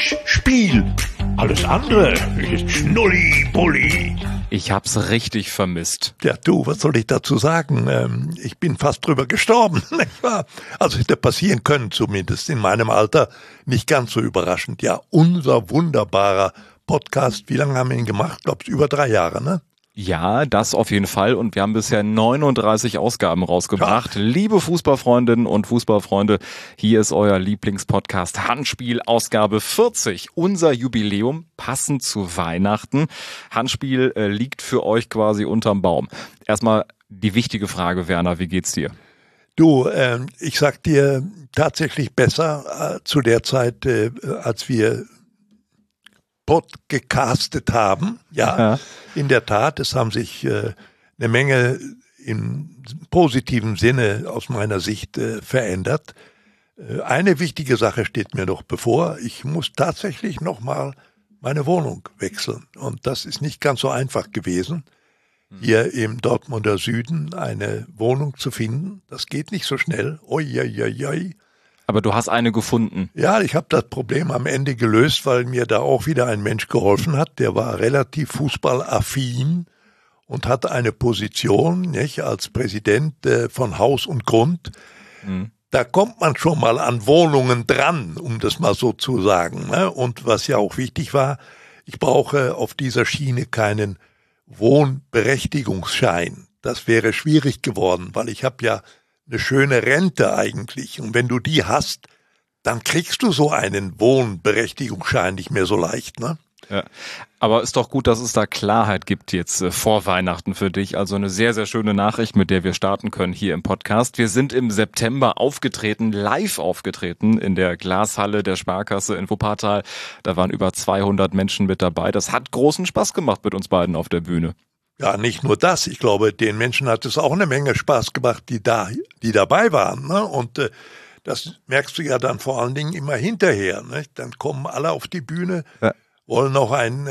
Mensch, Spiel. Alles andere ist Schnulli-Bulli. Ich hab's richtig vermisst. Ja, du, was soll ich dazu sagen? Ich bin fast drüber gestorben, nicht wahr? Also hätte passieren können, zumindest in meinem Alter. Nicht ganz so überraschend. Ja, unser wunderbarer Podcast. Wie lange haben wir ihn gemacht? Glaubst über 3 Jahre, ne? Ja, das auf jeden Fall. Und wir haben bisher 39 Ausgaben rausgebracht. Ja. Liebe Fußballfreundinnen und Fußballfreunde, hier ist euer Lieblingspodcast Handspiel, Ausgabe 40. Unser Jubiläum, passend zu Weihnachten. Handspiel liegt für euch quasi unterm Baum. Erstmal die wichtige Frage, Werner, wie geht's dir? Du, ich sag dir tatsächlich besser zu der Zeit, als wir gecastet haben. Ja, in der Tat, es haben sich eine Menge im positiven Sinne aus meiner Sicht verändert. Eine wichtige Sache steht mir noch bevor. Ich muss tatsächlich nochmal meine Wohnung wechseln. Und das ist nicht ganz so einfach gewesen, hier im Dortmunder Süden eine Wohnung zu finden. Das geht nicht so schnell. Oi. Aber du hast eine gefunden. Ja, ich habe das Problem am Ende gelöst, weil mir da auch wieder ein Mensch geholfen hat. Der war relativ fußballaffin und hatte eine Position, nicht, als Präsident von Haus und Grund. Da kommt man schon mal an Wohnungen dran, um das mal so zu sagen. Ne? Und was ja auch wichtig war, ich brauche auf dieser Schiene keinen Wohnberechtigungsschein. Das wäre schwierig geworden, weil ich habe ja eine schöne Rente eigentlich. Und wenn du die hast, dann kriegst du so einen Wohnberechtigungsschein nicht mehr so leicht, ne? Ja, aber ist doch gut, dass es da Klarheit gibt jetzt vor Weihnachten für dich. Also eine sehr, sehr schöne Nachricht, mit der wir starten können hier im Podcast. Wir sind im September live aufgetreten in der Glashalle der Sparkasse in Wuppertal. Da waren über 200 Menschen mit dabei. Das hat großen Spaß gemacht mit uns beiden auf der Bühne. Ja, nicht nur das. Ich glaube, den Menschen hat es auch eine Menge Spaß gemacht, die dabei waren. Ne? Und das merkst du ja dann vor allen Dingen immer hinterher. Ne? Dann kommen alle auf die Bühne, wollen noch ein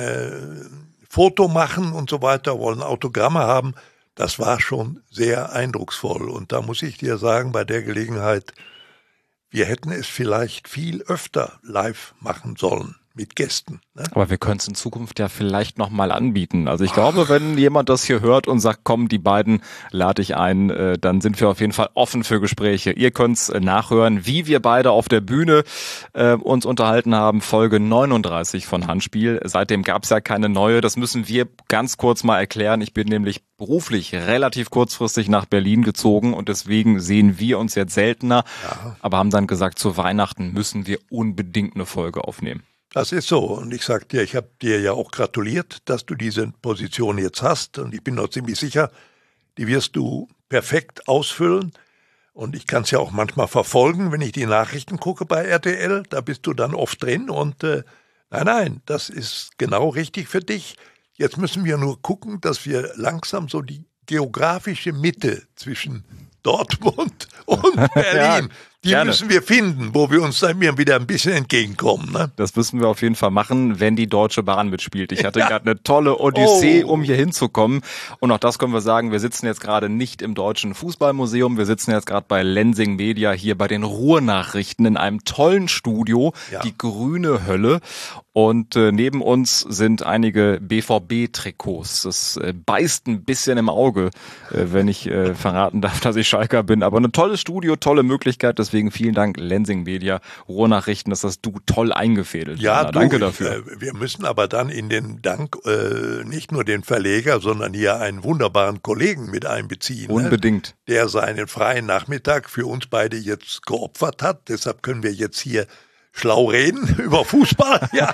Foto machen und so weiter, wollen Autogramme haben. Das war schon sehr eindrucksvoll. Und da muss ich dir sagen, bei der Gelegenheit, wir hätten es vielleicht viel öfter live machen sollen. Mit Gästen. Ne? Aber wir können es in Zukunft ja vielleicht nochmal anbieten. Also ich glaube, wenn jemand das hier hört und sagt, komm, die beiden lade ich ein, dann sind wir auf jeden Fall offen für Gespräche. Ihr könnt's nachhören, wie wir beide auf der Bühne uns unterhalten haben. Folge 39 von Handspiel. Seitdem gab's ja keine neue. Das müssen wir ganz kurz mal erklären. Ich bin nämlich beruflich relativ kurzfristig nach Berlin gezogen und deswegen sehen wir uns jetzt seltener. Ja. Aber haben dann gesagt, zu Weihnachten müssen wir unbedingt eine Folge aufnehmen. Das ist so. Und ich sag dir, ich habe dir ja auch gratuliert, dass du diese Position jetzt hast. Und ich bin noch ziemlich sicher, die wirst du perfekt ausfüllen. Und ich kann es ja auch manchmal verfolgen, wenn ich die Nachrichten gucke bei RTL. Da bist du dann oft drin. Und nein, das ist genau richtig für dich. Jetzt müssen wir nur gucken, dass wir langsam so die geografische Mitte zwischen Dortmund und Berlin, die müssen wir finden, wo wir uns dann wieder ein bisschen entgegenkommen. Ne? Das müssen wir auf jeden Fall machen, wenn die Deutsche Bahn mitspielt. Ich hatte gerade eine tolle Odyssee, um hier hinzukommen. Und auch das können wir sagen, wir sitzen jetzt gerade nicht im Deutschen Fußballmuseum, wir sitzen jetzt gerade bei Lensing Media hier bei den Ruhrnachrichten in einem tollen Studio, die grüne Hölle. Und neben uns sind einige BVB-Trikots. Das beißt ein bisschen im Auge, wenn ich verraten darf, dass ich Schalker bin. Aber ein tolles Studio, tolle Möglichkeit. Deswegen vielen Dank, Lensing Media, Ruhrnachrichten. Das hast du toll eingefädelt. Ja, danke dafür. Wir müssen aber dann in den Dank nicht nur den Verleger, sondern hier einen wunderbaren Kollegen mit einbeziehen. Unbedingt. Ne? Der seinen freien Nachmittag für uns beide jetzt geopfert hat. Deshalb können wir jetzt hier schlau reden über Fußball, ja.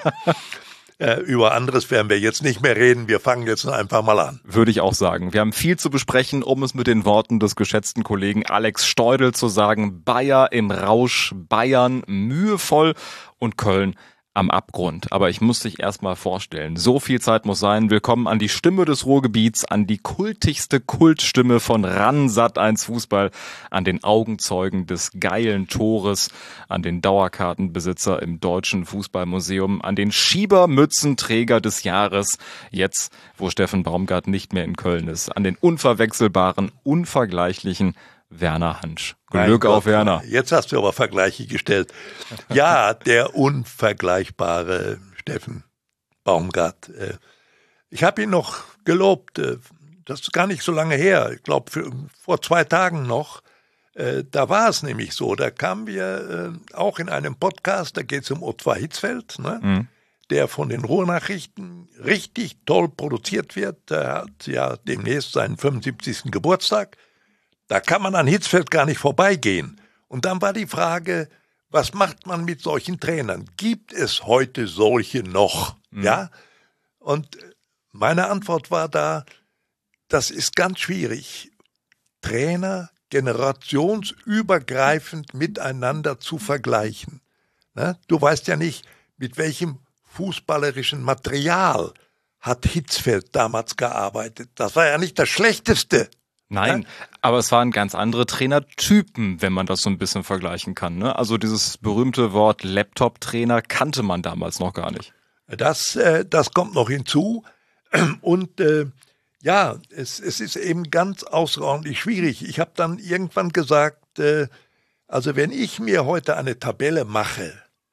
Über anderes werden wir jetzt nicht mehr reden. Wir fangen jetzt einfach mal an. Würde ich auch sagen. Wir haben viel zu besprechen, um es mit den Worten des geschätzten Kollegen Alex Steudel zu sagen. Bayer im Rausch, Bayern mühevoll und Köln am Abgrund. Aber ich muss dich erst mal vorstellen. So viel Zeit muss sein. Willkommen an die Stimme des Ruhrgebiets, an die kultigste Kultstimme von RAN Sat.1 Fußball, an den Augenzeugen des geilen Tores, an den Dauerkartenbesitzer im Deutschen Fußballmuseum, an den Schiebermützenträger des Jahres, jetzt, wo Steffen Baumgart nicht mehr in Köln ist, an den unverwechselbaren, unvergleichlichen Werner Hansch. Glück auf Werner. Jetzt hast du aber Vergleiche gestellt. Ja, der unvergleichbare Steffen Baumgart. Ich habe ihn noch gelobt. Das ist gar nicht so lange her. Ich glaube, vor 2 Tagen noch. Da war es nämlich so. Da kamen wir auch in einem Podcast, da geht es um Ottmar Hitzfeld, ne? Der von den Ruhrnachrichten richtig toll produziert wird. Der hat ja demnächst seinen 75. Geburtstag. Da kann man an Hitzfeld gar nicht vorbeigehen. Und dann war die Frage, was macht man mit solchen Trainern? Gibt es heute solche noch? Ja? Und meine Antwort war da, das ist ganz schwierig, Trainer generationsübergreifend miteinander zu vergleichen. Ne? Du weißt ja nicht, mit welchem fußballerischen Material hat Hitzfeld damals gearbeitet. Das war ja nicht das Schlechteste. Nein, ja? Aber es waren ganz andere Trainertypen, wenn man das so ein bisschen vergleichen kann. Ne? Also dieses berühmte Wort Laptop-Trainer kannte man damals noch gar nicht. Das kommt noch hinzu. Und ja, es ist eben ganz außerordentlich schwierig. Ich habe dann irgendwann gesagt, also wenn ich mir heute eine Tabelle mache,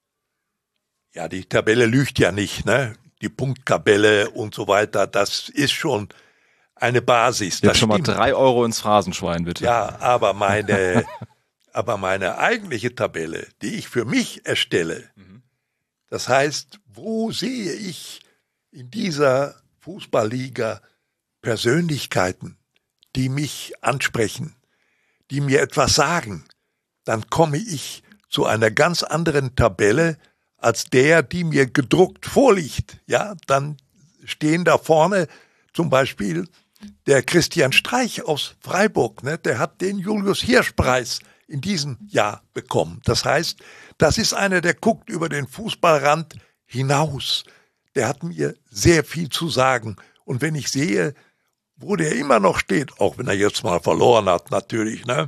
ja, die Tabelle lügt ja nicht, ne? Die Punkttabelle und so weiter, das ist schon eine Basis. Jetzt schon mal 3 Euro ins Phrasenschwein, bitte. Ja, aber meine eigentliche Tabelle, die ich für mich erstelle, das heißt, wo sehe ich in dieser Fußballliga Persönlichkeiten, die mich ansprechen, die mir etwas sagen, dann komme ich zu einer ganz anderen Tabelle als die mir gedruckt vorliegt. Ja, dann stehen da vorne zum Beispiel der Christian Streich aus Freiburg, ne? Der hat den Julius-Hirsch-Preis in diesem Jahr bekommen. Das heißt, das ist einer, der guckt über den Fußballrand hinaus. Der hat mir sehr viel zu sagen. Und wenn ich sehe, wo der immer noch steht, auch wenn er jetzt mal verloren hat natürlich, ne?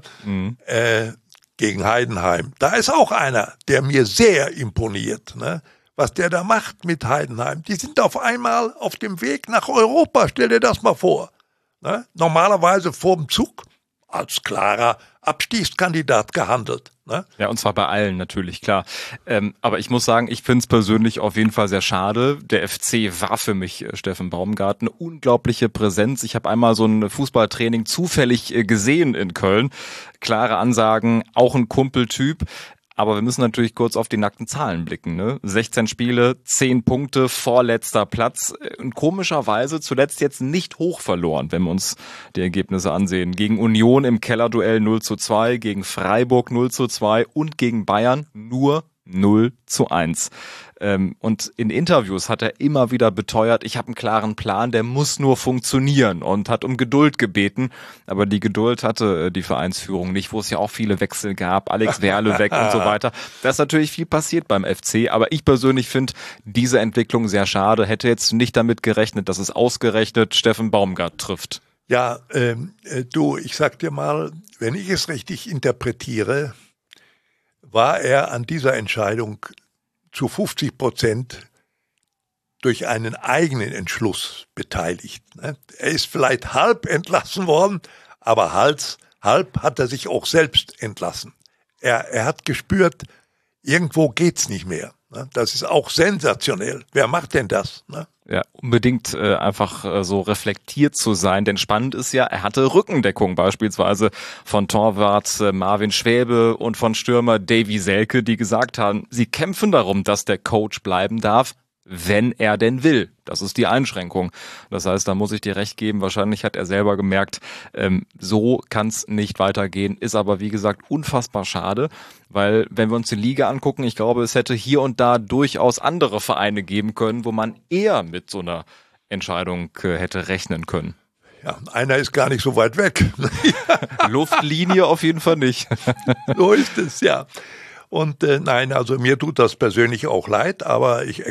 Gegen Heidenheim. Da ist auch einer, der mir sehr imponiert, ne? Was der da macht mit Heidenheim. Die sind auf einmal auf dem Weg nach Europa. Stell dir das mal vor. Ne? Normalerweise vorm Zug als klarer Abstiegskandidat gehandelt. Ne? Ja, und zwar bei allen natürlich, klar. Aber ich muss sagen, ich finde es persönlich auf jeden Fall sehr schade. Der FC war für mich, Steffen Baumgart, eine unglaubliche Präsenz. Ich habe einmal so ein Fußballtraining zufällig gesehen in Köln. Klare Ansagen, auch ein Kumpeltyp. Aber wir müssen natürlich kurz auf die nackten Zahlen blicken. Ne? 16 Spiele, 10 Punkte, vorletzter Platz. Und komischerweise zuletzt jetzt nicht hoch verloren, wenn wir uns die Ergebnisse ansehen. Gegen Union im Kellerduell 0:2, gegen Freiburg 0:2 und gegen Bayern nur 0:1. Und in Interviews hat er immer wieder beteuert, ich habe einen klaren Plan, der muss nur funktionieren, und hat um Geduld gebeten. Aber die Geduld hatte die Vereinsführung nicht, wo es ja auch viele Wechsel gab, Alex Werle weg und so weiter. Da ist natürlich viel passiert beim FC, aber ich persönlich finde diese Entwicklung sehr schade, hätte jetzt nicht damit gerechnet, dass es ausgerechnet Steffen Baumgart trifft. Ja, du, ich sag dir mal, wenn ich es richtig interpretiere, war er an dieser Entscheidung zu 50% durch einen eigenen Entschluss beteiligt. Er ist vielleicht halb entlassen worden, aber halb hat er sich auch selbst entlassen. Er hat gespürt, irgendwo geht's nicht mehr. Das ist auch sensationell. Wer macht denn das? Ja, unbedingt einfach so reflektiert zu sein, denn spannend ist ja, er hatte Rückendeckung beispielsweise von Torwart Marvin Schwäbe und von Stürmer Davy Selke, die gesagt haben, sie kämpfen darum, dass der Coach bleiben darf, wenn er denn will. Das ist die Einschränkung. Das heißt, da muss ich dir recht geben, wahrscheinlich hat er selber gemerkt, so kann es nicht weitergehen, ist aber wie gesagt unfassbar schade, weil wenn wir uns die Liga angucken, ich glaube, es hätte hier und da durchaus andere Vereine geben können, wo man eher mit so einer Entscheidung hätte rechnen können. Ja, einer ist gar nicht so weit weg. Luftlinie auf jeden Fall nicht. So ist es, ja. Und nein, also mir tut das persönlich auch leid, aber ich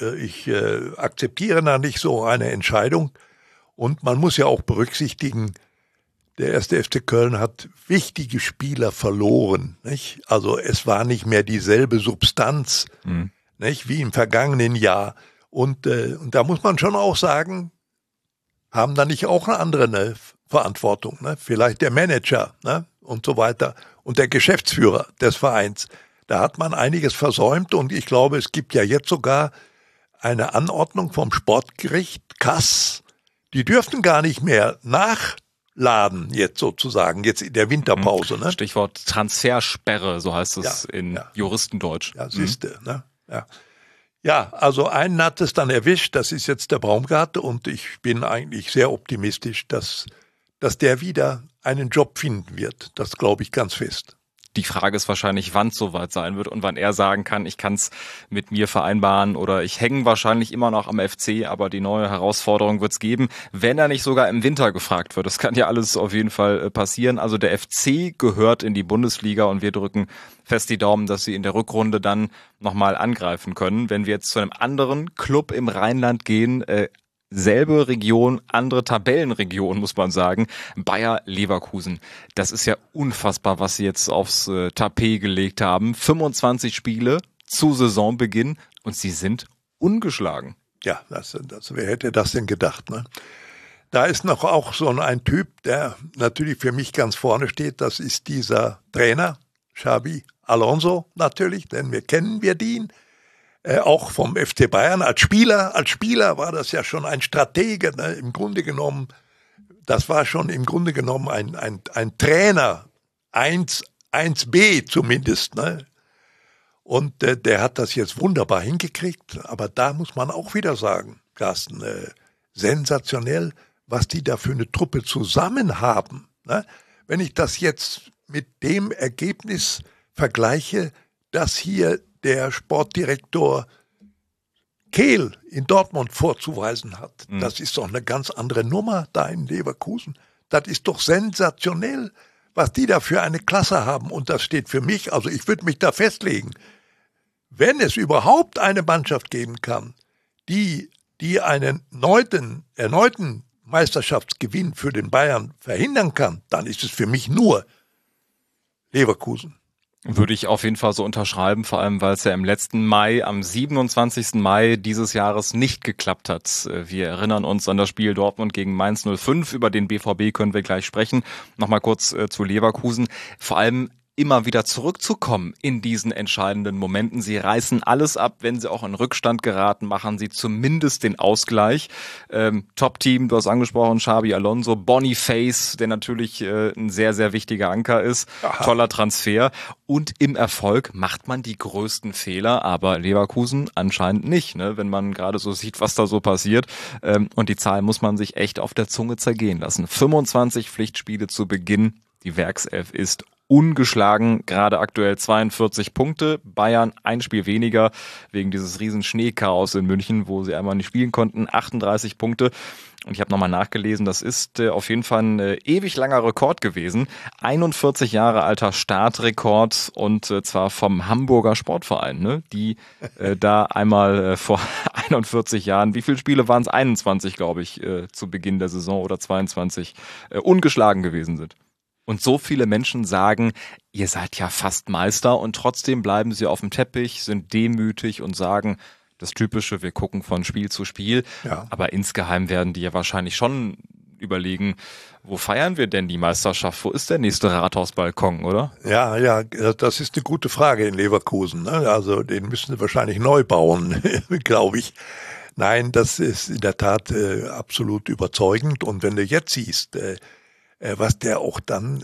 akzeptiere da nicht so eine Entscheidung. Und man muss ja auch berücksichtigen, der 1. FC Köln hat wichtige Spieler verloren. Nicht? Also es war nicht mehr dieselbe Substanz, nicht, wie im vergangenen Jahr. Und da muss man schon auch sagen, haben da nicht auch eine andere Verantwortung, ne? Vielleicht der Manager, ne? und so weiter und der Geschäftsführer des Vereins. Da hat man einiges versäumt und ich glaube, es gibt ja jetzt sogar eine Anordnung vom Sportgericht KAS. Die dürften gar nicht mehr nachladen jetzt sozusagen, jetzt in der Winterpause. Ne? Stichwort Transfersperre, so heißt es in Juristendeutsch. Ja, siehste, ne? Ja. Ja, also einen hat es dann erwischt, das ist jetzt der Baumgart und ich bin eigentlich sehr optimistisch, dass der wieder einen Job finden wird. Das glaube ich ganz fest. Die Frage ist wahrscheinlich, wann es soweit sein wird und wann er sagen kann, ich kann es mit mir vereinbaren oder ich hänge wahrscheinlich immer noch am FC, aber die neue Herausforderung wird es geben, wenn er nicht sogar im Winter gefragt wird. Das kann ja alles auf jeden Fall passieren. Also der FC gehört in die Bundesliga und wir drücken fest die Daumen, dass sie in der Rückrunde dann nochmal angreifen können. Wenn wir jetzt zu einem anderen Club im Rheinland gehen, selbe Region, andere Tabellenregion, muss man sagen. Bayer Leverkusen. Das ist ja unfassbar, was sie jetzt aufs Tapet gelegt haben. 25 Spiele zu Saisonbeginn und sie sind ungeschlagen. Ja, wer hätte das denn gedacht, ne? Da ist noch auch so ein Typ, der natürlich für mich ganz vorne steht. Das ist dieser Trainer, Xabi Alonso natürlich, denn wir kennen ihn. Auch vom FC Bayern als Spieler war das ja schon ein Stratege, ne? Im Grunde genommen, das war schon im Grunde genommen ein Trainer, 1B zumindest, ne? Und der hat das jetzt wunderbar hingekriegt, aber da muss man auch wieder sagen, Carsten, sensationell, was die da für eine Truppe zusammen haben, ne? Wenn ich das jetzt mit dem Ergebnis vergleiche, dass hier der Sportdirektor Kehl in Dortmund vorzuweisen hat. Das ist doch eine ganz andere Nummer da in Leverkusen. Das ist doch sensationell, was die da für eine Klasse haben. Und das steht für mich, also ich würde mich da festlegen, wenn es überhaupt eine Mannschaft geben kann, die einen erneuten Meisterschaftsgewinn für den Bayern verhindern kann, dann ist es für mich nur Leverkusen. Würde ich auf jeden Fall so unterschreiben, vor allem weil es ja im letzten Mai, am 27. Mai dieses Jahres nicht geklappt hat. Wir erinnern uns an das Spiel Dortmund gegen Mainz 05, über den BVB können wir gleich sprechen. Nochmal kurz zu Leverkusen. Vor allem immer wieder zurückzukommen in diesen entscheidenden Momenten. Sie reißen alles ab, wenn sie auch in Rückstand geraten, machen sie zumindest den Ausgleich. Top-Team, du hast angesprochen, Xabi Alonso, Boniface, der natürlich ein sehr, sehr wichtiger Anker ist. Aha. Toller Transfer. Und im Erfolg macht man die größten Fehler, aber Leverkusen anscheinend nicht, ne? Wenn man gerade so sieht, was da so passiert. Und die Zahl muss man sich echt auf der Zunge zergehen lassen. 25 Pflichtspiele zu Beginn. Die Werkself ist ungeschlagen, gerade aktuell 42 Punkte. Bayern ein Spiel weniger wegen dieses riesen Schneechaos in München, wo sie einmal nicht spielen konnten. 38 Punkte. Und ich habe nochmal nachgelesen, das ist auf jeden Fall ein ewig langer Rekord gewesen. 41 Jahre alter Startrekord und zwar vom Hamburger Sportverein, ne? Die da einmal vor 41 Jahren, wie viele Spiele waren es? 21, glaube ich, zu Beginn der Saison oder 22, ungeschlagen gewesen sind. Und so viele Menschen sagen, ihr seid ja fast Meister und trotzdem bleiben sie auf dem Teppich, sind demütig und sagen, das Typische, wir gucken von Spiel zu Spiel. Ja. Aber insgeheim werden die ja wahrscheinlich schon überlegen, wo feiern wir denn die Meisterschaft? Wo ist der nächste Rathausbalkon, oder? Ja, das ist eine gute Frage in Leverkusen, ne? Also den müssen sie wahrscheinlich neu bauen, glaube ich. Nein, das ist in der Tat absolut überzeugend. Und wenn du jetzt siehst, was der auch dann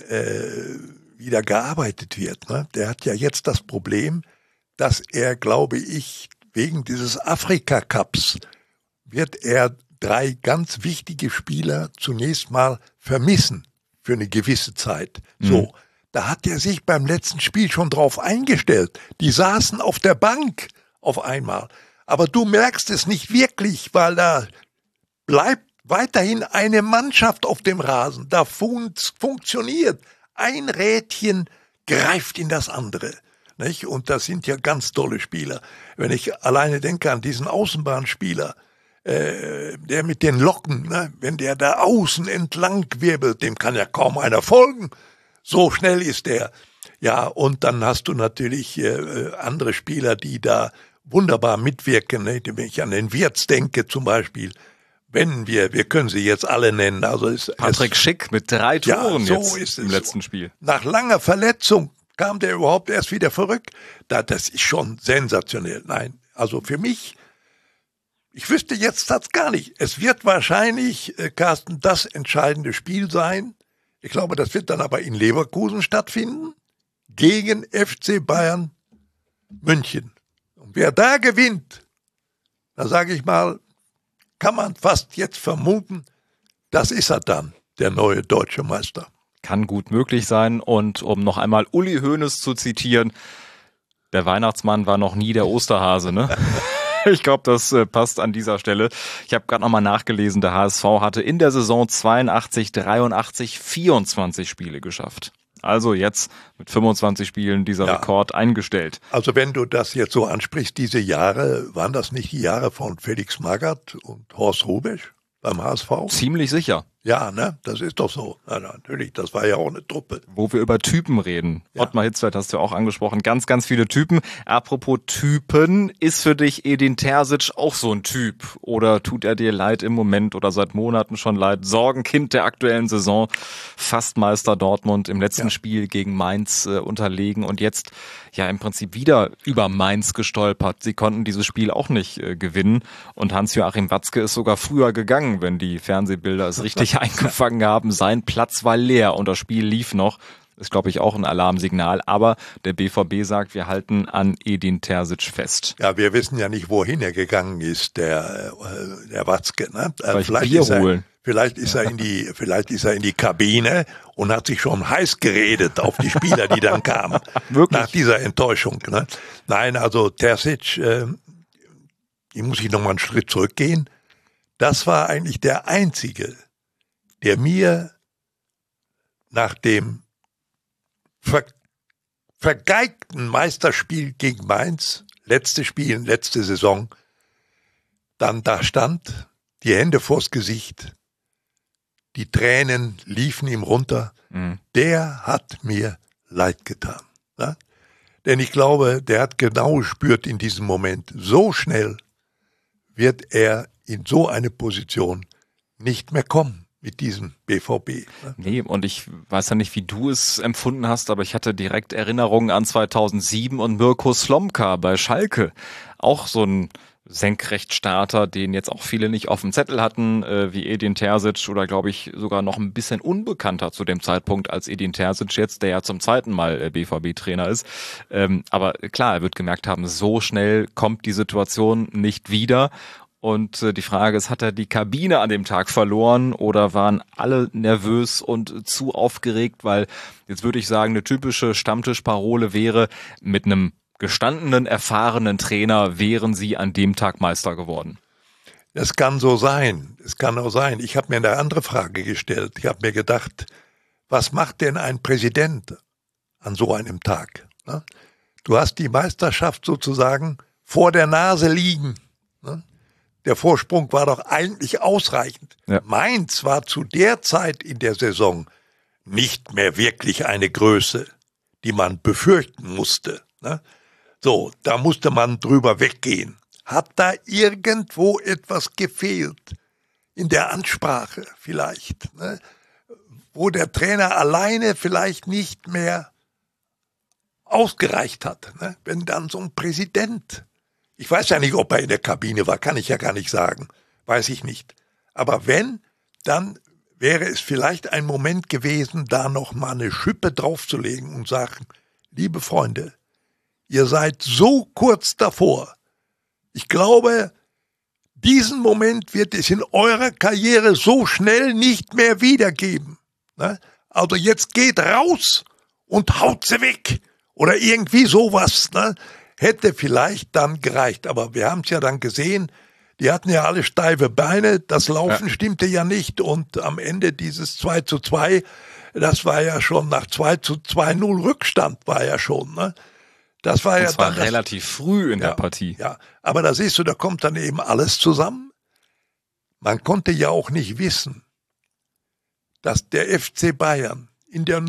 wieder gearbeitet wird. Ne? Der hat ja jetzt das Problem, dass er, glaube ich, wegen dieses Afrika-Cups wird er 3 ganz wichtige Spieler zunächst mal vermissen für eine gewisse Zeit. So, da hat er sich beim letzten Spiel schon drauf eingestellt. Die saßen auf der Bank auf einmal. Aber du merkst es nicht wirklich, weil da bleibt weiterhin eine Mannschaft auf dem Rasen. Da funktioniert. Ein Rädchen greift in das andere. Nicht? Und das sind ja ganz tolle Spieler. Wenn ich alleine denke an diesen Außenbahnspieler, der mit den Locken, ne? Wenn der da außen entlang wirbelt, dem kann ja kaum einer folgen. So schnell ist der. Ja, und dann hast du natürlich andere Spieler, die da wunderbar mitwirken. Ne? Wenn ich an den Wirtz denke zum Beispiel, wir können sie jetzt alle nennen. Also Patrick Schick mit 3 Toren so jetzt ist im letzten Spiel. Nach langer Verletzung kam der überhaupt erst wieder zurück. Das ist schon sensationell. Nein, also für mich, ich wüsste jetzt das gar nicht. Es wird wahrscheinlich, Carsten, das entscheidende Spiel sein. Ich glaube, das wird dann aber in Leverkusen stattfinden. Gegen FC Bayern München. Und wer da gewinnt, da sage ich mal, kann man fast jetzt vermuten, das ist er dann, der neue deutsche Meister. Kann gut möglich sein. Und um noch einmal Uli Hoeneß zu zitieren, der Weihnachtsmann war noch nie der Osterhase, ne? Ich glaube, das passt an dieser Stelle. Ich habe gerade nochmal nachgelesen, der HSV hatte in der Saison 82, 83, 24 Spiele geschafft. Also jetzt mit 25 Spielen dieser Rekord eingestellt. Also wenn du das jetzt so ansprichst, diese Jahre, waren das nicht die Jahre von Felix Magath und Horst Hrubesch beim HSV? Ziemlich sicher. Ja, ne, das ist doch so. Na, natürlich, das war ja auch eine Truppe. Wo wir über Typen reden. Ja. Ottmar Hitzfeld hast du auch angesprochen. Ganz, ganz viele Typen. Apropos Typen, ist für dich Edin Terzic auch so ein Typ? Oder tut er dir leid im Moment oder seit Monaten schon leid? Sorgenkind der aktuellen Saison. Fast Meister Dortmund im letzten Spiel gegen Mainz unterlegen und jetzt ja im Prinzip wieder über Mainz gestolpert. Sie konnten dieses Spiel auch nicht gewinnen. Und Hans-Joachim Watzke ist sogar früher gegangen, wenn die Fernsehbilder es richtig eingefangen haben. Sein Platz war leer und das Spiel lief noch. Ist, glaube ich, auch ein Alarmsignal. Aber der BVB sagt, wir halten an Edin Terzic fest. Ja, wir wissen ja nicht, wohin er gegangen ist, der Watzke. Ne? Vielleicht ist er in die Kabine und hat sich schon heiß geredet auf die Spieler, die dann kamen. Nach dieser Enttäuschung. Ne? Nein, also Terzic, hier muss ich nochmal einen Schritt zurückgehen. Das war eigentlich der einzige, der mir nach dem vergeigten Meisterspiel gegen Mainz, letzte Saison, dann da stand, die Hände vors Gesicht, die Tränen liefen ihm runter. Der hat mir leid getan. Ne? Denn ich glaube, der hat genau gespürt in diesem Moment, so schnell wird er in so eine Position nicht mehr kommen mit diesem BVB. Ne? Nee, und ich weiß ja nicht, wie du es empfunden hast, aber ich hatte direkt Erinnerungen an 2007 und Mirko Slomka bei Schalke. Auch so ein Senkrechtstarter, den jetzt auch viele nicht auf dem Zettel hatten, wie Edin Terzic oder glaube ich sogar noch ein bisschen unbekannter zu dem Zeitpunkt als Edin Terzic jetzt, der ja zum zweiten Mal BVB-Trainer ist. Aber klar, er wird gemerkt haben, so schnell kommt die Situation nicht wieder. Und die Frage ist, hat er die Kabine an dem Tag verloren oder waren alle nervös und zu aufgeregt? Weil jetzt würde ich sagen, eine typische Stammtischparole wäre, mit einem gestandenen, erfahrenen Trainer wären sie an dem Tag Meister geworden. Das kann so sein. Es kann auch sein. Ich habe mir eine andere Frage gestellt. Ich habe mir gedacht, was macht denn ein Präsident an so einem Tag? Du hast die Meisterschaft sozusagen vor der Nase liegen. Der Vorsprung war doch eigentlich ausreichend. Ja. Mainz war zu der Zeit in der Saison nicht mehr wirklich eine Größe, die man befürchten musste. So, da musste man drüber weggehen. Hat da irgendwo etwas gefehlt? In der Ansprache vielleicht, wo der Trainer alleine vielleicht nicht mehr ausgereicht hat. Wenn dann so ein Präsident, ich weiß ja nicht, ob er in der Kabine war, kann ich ja gar nicht sagen, weiß ich nicht. Aber wenn, dann wäre es vielleicht ein Moment gewesen, da noch mal eine Schippe draufzulegen und sagen, liebe Freunde, ihr seid so kurz davor. Ich glaube, diesen Moment wird es in eurer Karriere so schnell nicht mehr wiedergeben. Also jetzt geht raus und haut sie weg. Oder irgendwie sowas. Hätte vielleicht dann gereicht. Aber wir haben es ja dann gesehen, die hatten ja alle steife Beine. Das Laufen stimmte ja nicht. Und am Ende dieses 2:2, das war ja schon nach 2:2-0 Rückstand war ja schon, Das war das war relativ früh in der Partie. Ja, aber da siehst du, da kommt dann eben alles zusammen. Man konnte ja auch nicht wissen, dass der FC Bayern in der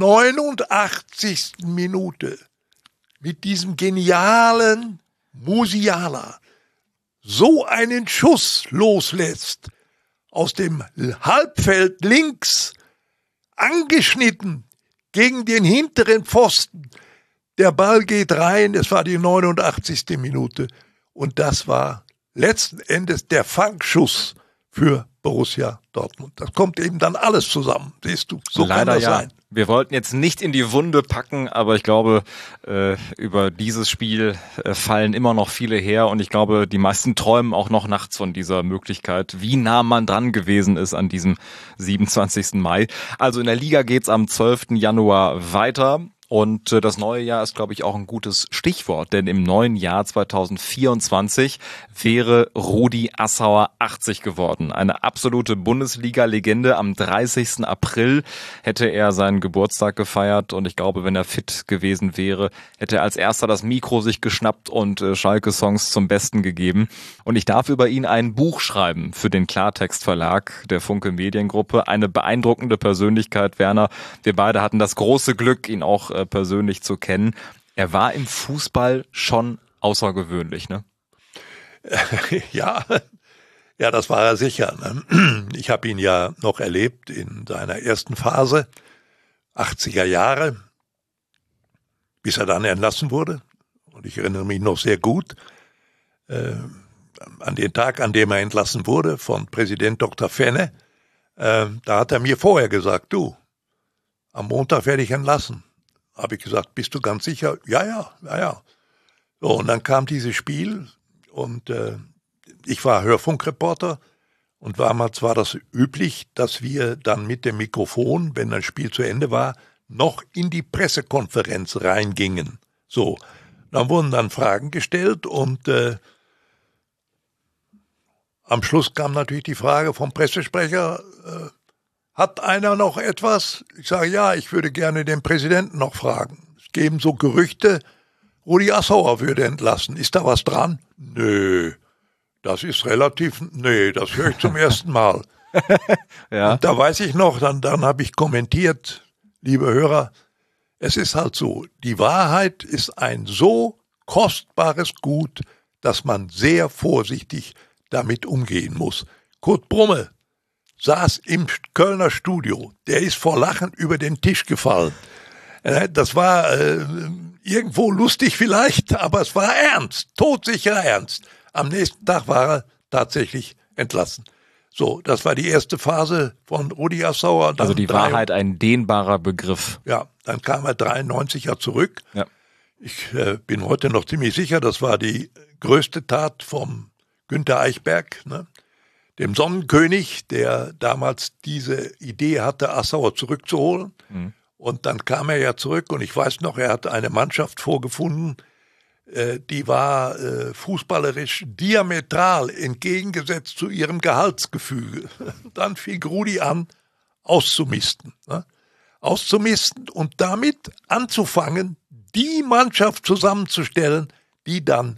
89. Minute mit diesem genialen Musiala so einen Schuss loslässt aus dem Halbfeld links angeschnitten gegen den hinteren Pfosten. Der Ball geht rein, es war die 89. Minute und das war letzten Endes der Fangschuss für Borussia Dortmund. Das kommt eben dann alles zusammen, siehst du, so leider kann das ja. sein. Wir wollten jetzt nicht in die Wunde packen, aber ich glaube, über dieses Spiel fallen immer noch viele her und ich glaube, die meisten träumen auch noch nachts von dieser Möglichkeit, wie nah man dran gewesen ist an diesem 27. Mai. Also in der Liga geht's am 12. Januar weiter. Und das neue Jahr ist, glaube ich, auch ein gutes Stichwort, denn im neuen Jahr 2024 wäre Rudi Assauer 80 geworden. Eine absolute Bundesliga-Legende. Am 30. April hätte er seinen Geburtstag gefeiert und ich glaube, wenn er fit gewesen wäre, hätte er als erster das Mikro sich geschnappt und Schalke-Songs zum Besten gegeben. Und ich darf über ihn ein Buch schreiben für den Klartext Verlag der Funke Mediengruppe. Eine beeindruckende Persönlichkeit, Werner. Wir beide hatten das große Glück, ihn auch persönlich zu kennen. Er war im Fußball schon außergewöhnlich, ne? Ja, das war er sicher. Ne? Ich habe ihn ja noch erlebt in seiner ersten Phase, 80er Jahre, bis er dann entlassen wurde. Und ich erinnere mich noch sehr gut an den Tag, an dem er entlassen wurde von Präsident Dr. Fenne. Da hat er mir vorher gesagt, du, am Montag werde ich entlassen. Habe ich gesagt, bist du ganz sicher? Ja. So, und dann kam dieses Spiel und ich war Hörfunkreporter und damals war das üblich, dass wir dann mit dem Mikrofon, wenn das Spiel zu Ende war, noch in die Pressekonferenz reingingen. So, dann wurden dann Fragen gestellt und am Schluss kam natürlich die Frage vom Pressesprecher, hat einer noch etwas? Ich sage, ja, ich würde gerne den Präsidenten noch fragen. Es geben so Gerüchte, Rudi Assauer würde entlassen. Ist da was dran? Nö, das ist das höre ich zum ersten Mal. Ja. Und da weiß ich noch, dann habe ich kommentiert, liebe Hörer, es ist halt so, die Wahrheit ist ein so kostbares Gut, dass man sehr vorsichtig damit umgehen muss. Kurt Brumme saß im Kölner Studio, der ist vor Lachen über den Tisch gefallen. Das war irgendwo lustig vielleicht, aber es war ernst, todsicher ernst. Am nächsten Tag war er tatsächlich entlassen. So, das war die erste Phase von Rudi Assauer. Also die Wahrheit ein dehnbarer Begriff. Ja, dann kam er 93 ja zurück. Ja. Ich bin heute noch ziemlich sicher, das war die größte Tat vom Günter Eichberg, ne? Dem Sonnenkönig, der damals diese Idee hatte, Assauer zurückzuholen. Mhm. Und dann kam er ja zurück und ich weiß noch, er hatte eine Mannschaft vorgefunden, die war fußballerisch diametral entgegengesetzt zu ihrem Gehaltsgefüge. Dann fing Rudi an, auszumisten. Ne? Auszumisten und damit anzufangen, die Mannschaft zusammenzustellen, die dann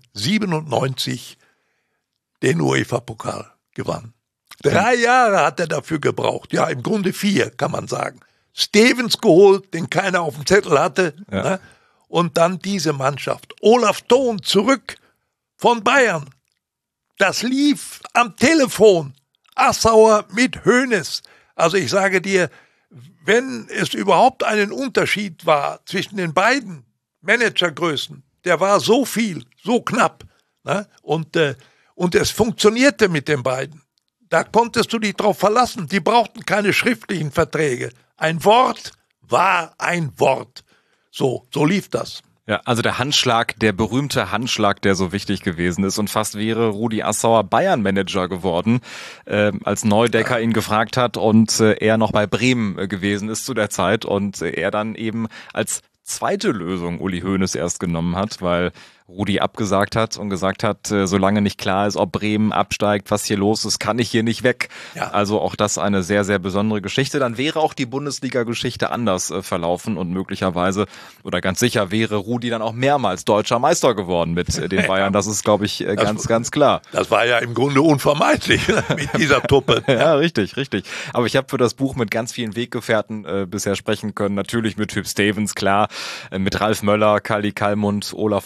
97 den UEFA-Pokal gewann. 3 Jahre hat er dafür gebraucht. Ja, im Grunde 4, kann man sagen. Stevens geholt, den keiner auf dem Zettel hatte. Ja. Ne? Und dann diese Mannschaft. Olaf Thon zurück von Bayern. Das lief am Telefon. Assauer mit Hoeneß. Also ich sage dir, wenn es überhaupt einen Unterschied war zwischen den beiden Managergrößen, der war so viel, so knapp. Ne? Und es funktionierte mit den beiden. Da konntest du dich drauf verlassen. Die brauchten keine schriftlichen Verträge. Ein Wort war ein Wort. So lief das. Ja, also der Handschlag, der berühmte Handschlag, der so wichtig gewesen ist und fast wäre Rudi Assauer Bayern-Manager geworden, als Neudecker ihn gefragt hat und er noch bei Bremen gewesen ist zu der Zeit und er dann eben als zweite Lösung Uli Hoeneß erst genommen hat, weil Rudi abgesagt hat und gesagt hat, solange nicht klar ist, ob Bremen absteigt, was hier los ist, kann ich hier nicht weg. Ja. Also auch das eine sehr, sehr besondere Geschichte. Dann wäre auch die Bundesliga-Geschichte anders verlaufen und möglicherweise oder ganz sicher wäre Rudi dann auch mehrmals deutscher Meister geworden mit den Bayern. Das ist, glaube ich, ganz klar. Das war ja im Grunde unvermeidlich mit dieser Truppe. Ja, richtig. Aber ich habe für das Buch mit ganz vielen Weggefährten bisher sprechen können. Natürlich mit Hüb Stevens, klar, mit Ralf Möller, Kali Kalmund, Olaf Thon,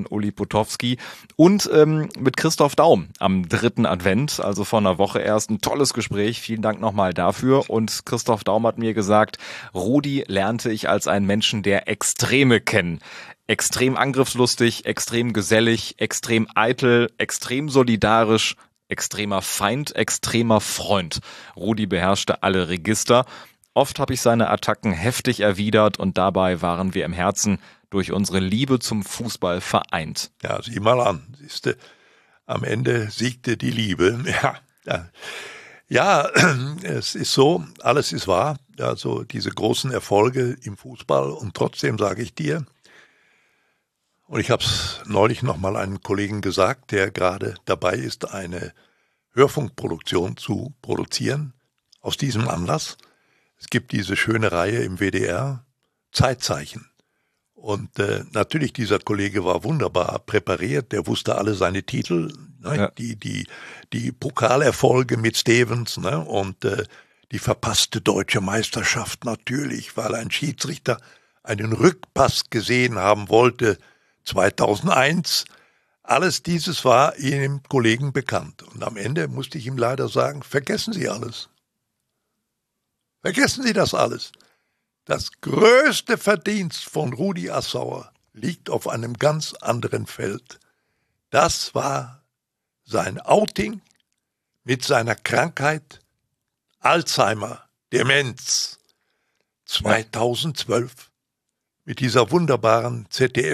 von Uli Potowski und mit Christoph Daum am 3. Advent, also vor einer Woche erst. Ein tolles Gespräch, vielen Dank nochmal dafür. Und Christoph Daum hat mir gesagt, Rudi lernte ich als einen Menschen der Extreme kennen. Extrem angriffslustig, extrem gesellig, extrem eitel, extrem solidarisch, extremer Feind, extremer Freund. Rudi beherrschte alle Register. Oft habe ich seine Attacken heftig erwidert und dabei waren wir im Herzen durch unsere Liebe zum Fußball vereint. Ja, sieh mal an. Siehste, am Ende siegte die Liebe. Ja, es ist so, alles ist wahr. Also diese großen Erfolge im Fußball und trotzdem sage ich dir, und ich habe es neulich nochmal einem Kollegen gesagt, der gerade dabei ist, eine Hörfunkproduktion zu produzieren, aus diesem Anlass. Es gibt diese schöne Reihe im WDR, Zeitzeichen. Und natürlich, dieser Kollege war wunderbar präpariert, der wusste alle seine Titel, ne? Ja. Die Pokalerfolge mit Stevens, ne? Und die verpasste deutsche Meisterschaft natürlich, weil ein Schiedsrichter einen Rückpass gesehen haben wollte, 2001, alles dieses war Ihrem Kollegen bekannt. Und am Ende musste ich ihm leider sagen, vergessen Sie alles. Vergessen Sie das alles. Das größte Verdienst von Rudi Assauer liegt auf einem ganz anderen Feld. Das war sein Outing mit seiner Krankheit Alzheimer, Demenz, 2012 mit dieser wunderbaren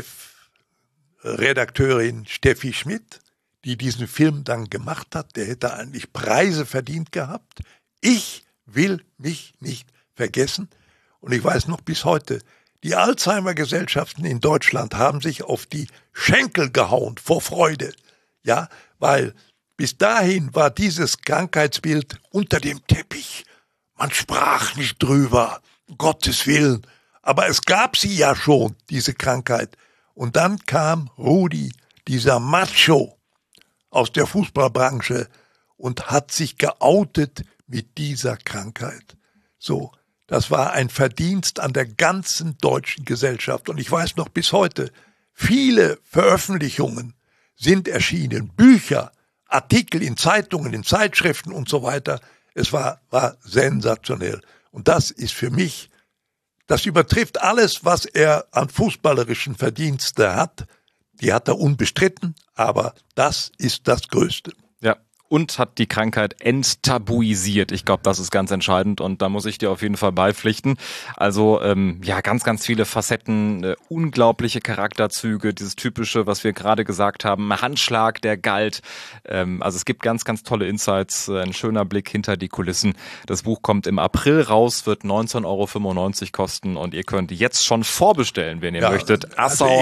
ZDF-Redakteurin Steffi Schmidt, die diesen Film dann gemacht hat. Der hätte eigentlich Preise verdient gehabt. Ich will mich nicht vergessen. Und ich weiß noch bis heute, die Alzheimer-Gesellschaften in Deutschland haben sich auf die Schenkel gehauen vor Freude. Ja, weil bis dahin war dieses Krankheitsbild unter dem Teppich. Man sprach nicht drüber, um Gottes Willen. Aber es gab sie ja schon, diese Krankheit. Und dann kam Rudi, dieser Macho aus der Fußballbranche und hat sich geoutet mit dieser Krankheit. So, das war ein Verdienst an der ganzen deutschen Gesellschaft. Und ich weiß noch bis heute, viele Veröffentlichungen sind erschienen, Bücher, Artikel in Zeitungen, in Zeitschriften und so weiter. Es war sensationell. Und das ist für mich, das übertrifft alles, was er an fußballerischen Verdienste hat. Die hat er unbestritten, aber das ist das Größte. Ja. Und hat die Krankheit enttabuisiert. Ich glaube, das ist ganz entscheidend und da muss ich dir auf jeden Fall beipflichten. Also ja, ganz, ganz viele Facetten, unglaubliche Charakterzüge, dieses typische, was wir gerade gesagt haben, Handschlag, der galt. Also es gibt ganz, ganz tolle Insights, ein schöner Blick hinter die Kulissen. Das Buch kommt im April raus, wird 19,95 € kosten und ihr könnt jetzt schon vorbestellen, wenn ihr möchtet.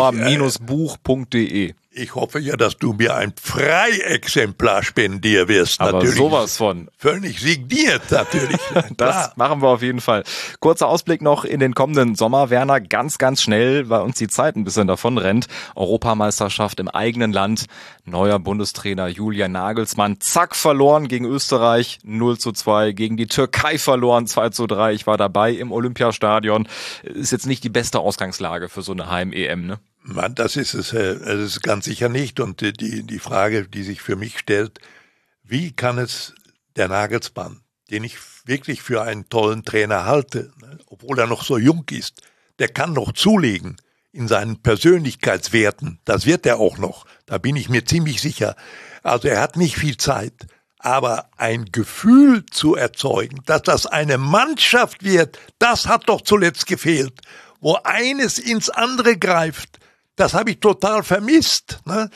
assauer-buch.de. Ich hoffe ja, dass du mir ein Freiexemplar spendieren wirst. Aber natürlich. Sowas von. Völlig signiert natürlich. Das machen wir auf jeden Fall. Kurzer Ausblick noch in den kommenden Sommer. Werner, ganz, ganz schnell, weil uns die Zeit ein bisschen davon rennt. Europameisterschaft im eigenen Land. Neuer Bundestrainer Julian Nagelsmann. Zack, verloren gegen Österreich. 0:2. Gegen die Türkei verloren. 2:3. Ich war dabei im Olympiastadion. Ist jetzt nicht die beste Ausgangslage für so eine Heim-EM, ne? Mann, das ist es. Das ist ganz sicher nicht. Und die Frage, die sich für mich stellt, wie kann es der Nagelsmann, den ich wirklich für einen tollen Trainer halte, obwohl er noch so jung ist, der kann noch zulegen in seinen Persönlichkeitswerten. Das wird er auch noch. Da bin ich mir ziemlich sicher. Also er hat nicht viel Zeit. Aber ein Gefühl zu erzeugen, dass das eine Mannschaft wird, das hat doch zuletzt gefehlt. Wo eines ins andere greift. Das habe ich total vermisst. Ne?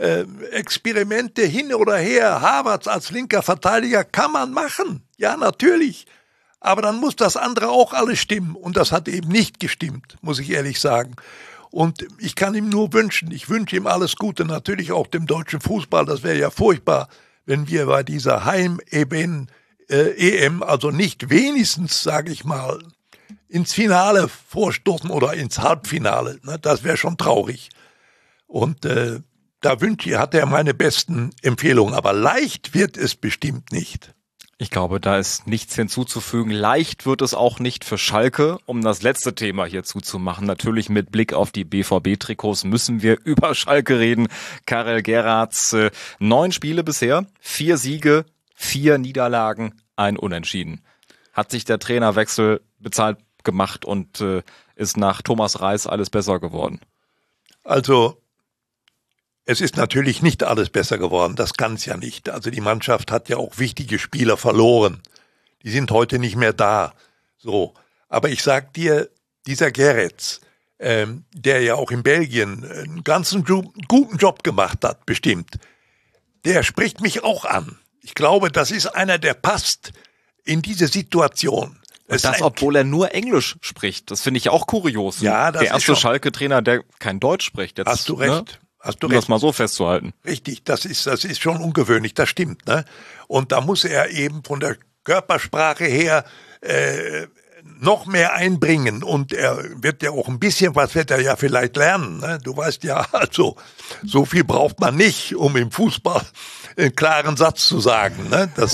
Experimente hin oder her, Havertz als linker Verteidiger kann man machen. Ja, natürlich. Aber dann muss das andere auch alles stimmen. Und das hat eben nicht gestimmt, muss ich ehrlich sagen. Und ich kann ihm nur wünschen, ich wünsche ihm alles Gute, natürlich auch dem deutschen Fußball. Das wäre ja furchtbar, wenn wir bei dieser Heim-EM, also nicht wenigstens, sage ich mal, ins Finale vorstoßen oder ins Halbfinale. Das wäre schon traurig. Und da hat er meine besten Empfehlungen. Aber leicht wird es bestimmt nicht. Ich glaube, da ist nichts hinzuzufügen. Leicht wird es auch nicht für Schalke, um das letzte Thema hier zuzumachen. Natürlich mit Blick auf die BVB-Trikots müssen wir über Schalke reden. Karel Gerrards 9 Spiele bisher, 4 Siege, 4 Niederlagen, 1 Unentschieden. Hat sich der Trainerwechsel bezahlt gemacht und ist nach Thomas Reis alles besser geworden? Also, es ist natürlich nicht alles besser geworden, das kann es ja nicht. Also die Mannschaft hat ja auch wichtige Spieler verloren. Die sind heute nicht mehr da. So, aber ich sag dir, dieser Gerrits, der ja auch in Belgien einen ganzen guten Job gemacht hat, bestimmt, der spricht mich auch an. Ich glaube, das ist einer, der passt in diese Situation. Und das, obwohl er nur Englisch spricht. Das finde ich auch kurios. Ja, das der erste Schalke-Trainer, der kein Deutsch spricht. Jetzt, hast du recht. Ne? Um das mal so festzuhalten. Richtig, das ist schon ungewöhnlich, das stimmt. Ne? Und da muss er eben von der Körpersprache her noch mehr einbringen. Und er wird ja auch ein bisschen, was wird er ja vielleicht lernen. Ne? Du weißt ja, also so viel braucht man nicht, um im Fußball einen klaren Satz zu sagen. Ne? Das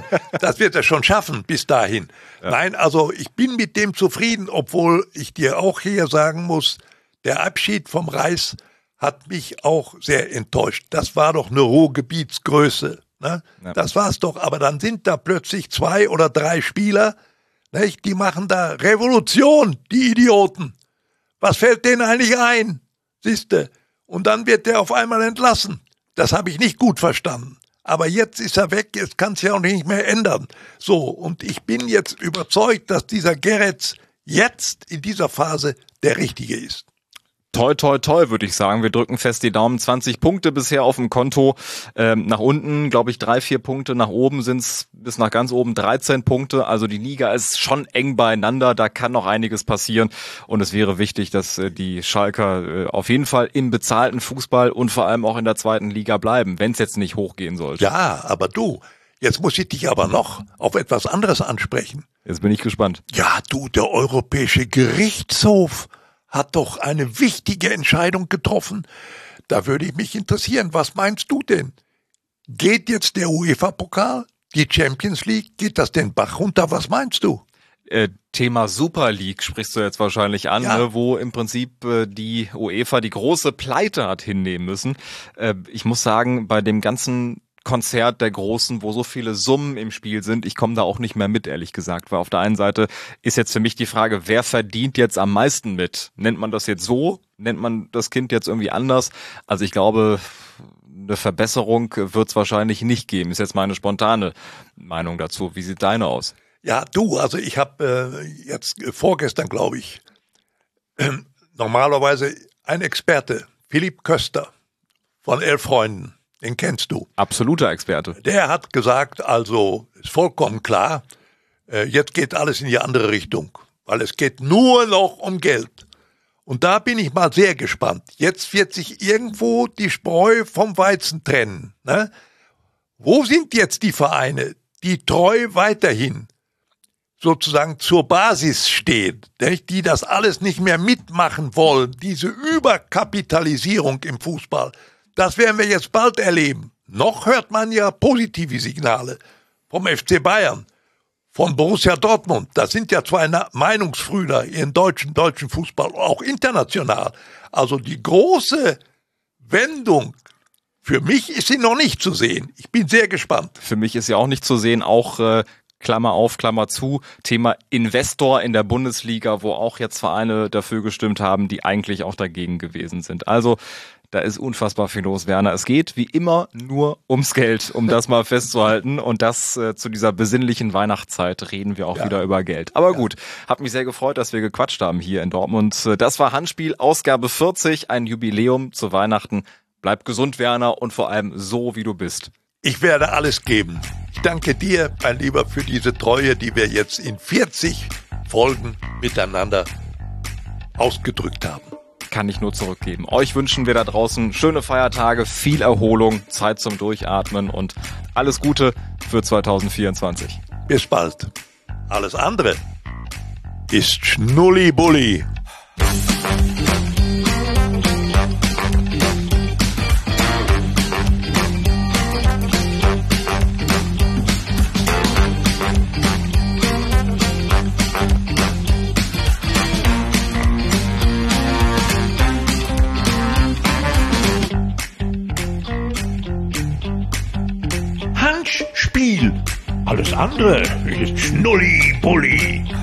wird er schon schaffen bis dahin. Ja. Nein, also ich bin mit dem zufrieden, obwohl ich dir auch hier sagen muss, der Abschied vom Reis hat mich auch sehr enttäuscht. Das war doch eine Ruhrgebietsgröße. Ne? Ja. Das war's doch. Aber dann sind da plötzlich 2 oder 3 Spieler, nicht? Die machen da Revolution, die Idioten. Was fällt denen eigentlich ein? Siehste? Und dann wird der auf einmal entlassen. Das habe ich nicht gut verstanden. Aber jetzt ist er weg, jetzt kann es ja auch nicht mehr ändern. So, und ich bin jetzt überzeugt, dass dieser Gerrits jetzt in dieser Phase der Richtige ist. Toi, toi, toi, würde ich sagen. Wir drücken fest die Daumen. 20 Punkte bisher auf dem Konto. Nach unten, glaube ich, 3-4 Punkte. Nach oben sind's bis nach ganz oben 13 Punkte. Also die Liga ist schon eng beieinander. Da kann noch einiges passieren. Und es wäre wichtig, dass die Schalker auf jeden Fall im bezahlten Fußball und vor allem auch in der zweiten Liga bleiben, wenn es jetzt nicht hochgehen sollte. Ja, aber du, jetzt muss ich dich aber noch auf etwas anderes ansprechen. Jetzt bin ich gespannt. Ja, du, der Europäische Gerichtshof hat doch eine wichtige Entscheidung getroffen. Da würde ich mich interessieren, was meinst du denn? Geht jetzt der UEFA-Pokal, die Champions League, geht das den Bach runter? Was meinst du? Thema Super League sprichst du jetzt wahrscheinlich an, ja. Ne, wo im Prinzip die UEFA die große Pleite hat hinnehmen müssen. Ich muss sagen, bei dem ganzen Konzert der Großen, wo so viele Summen im Spiel sind, ich komme da auch nicht mehr mit, ehrlich gesagt, weil auf der einen Seite ist jetzt für mich die Frage, wer verdient jetzt am meisten mit? Nennt man das jetzt so? Nennt man das Kind jetzt irgendwie anders? Also ich glaube, eine Verbesserung wird es wahrscheinlich nicht geben. Ist jetzt meine spontane Meinung dazu. Wie sieht deine aus? Ja, du, also ich habe jetzt vorgestern, glaube ich, normalerweise ein Experte, Philipp Köster von 11 Freunden. Den kennst du. Absoluter Experte. Der hat gesagt, also ist vollkommen klar, jetzt geht alles in die andere Richtung, weil es geht nur noch um Geld. Und da bin ich mal sehr gespannt. Jetzt wird sich irgendwo die Spreu vom Weizen trennen. Ne? Wo sind jetzt die Vereine, die treu weiterhin sozusagen zur Basis stehen, die das alles nicht mehr mitmachen wollen, diese Überkapitalisierung im Fußball? Das werden wir jetzt bald erleben. Noch hört man ja positive Signale vom FC Bayern, von Borussia Dortmund. Das sind ja 2 Meinungsbrüder im deutschen Fußball, auch international. Also die große Wendung, für mich ist sie noch nicht zu sehen. Ich bin sehr gespannt. Für mich ist sie auch nicht zu sehen, auch Klammer auf, Klammer zu, Thema Investor in der Bundesliga, wo auch jetzt Vereine dafür gestimmt haben, die eigentlich auch dagegen gewesen sind. Also da ist unfassbar viel los, Werner. Es geht wie immer nur ums Geld, um das mal festzuhalten. Und das zu dieser besinnlichen Weihnachtszeit reden wir auch wieder über Geld. Aber gut, hat mich sehr gefreut, dass wir gequatscht haben hier in Dortmund. Das war Handspiel, Ausgabe 40, ein Jubiläum zu Weihnachten. Bleib gesund, Werner, und vor allem so, wie du bist. Ich werde alles geben. Ich danke dir, mein Lieber, für diese Treue, die wir jetzt in 40 Folgen miteinander ausgedrückt haben. Kann ich nur zurückgeben. Euch wünschen wir da draußen schöne Feiertage, viel Erholung, Zeit zum Durchatmen und alles Gute für 2024. Bis bald. Alles andere ist Schnulli-Bulli. Alles andere ist Schnulli-Bulli.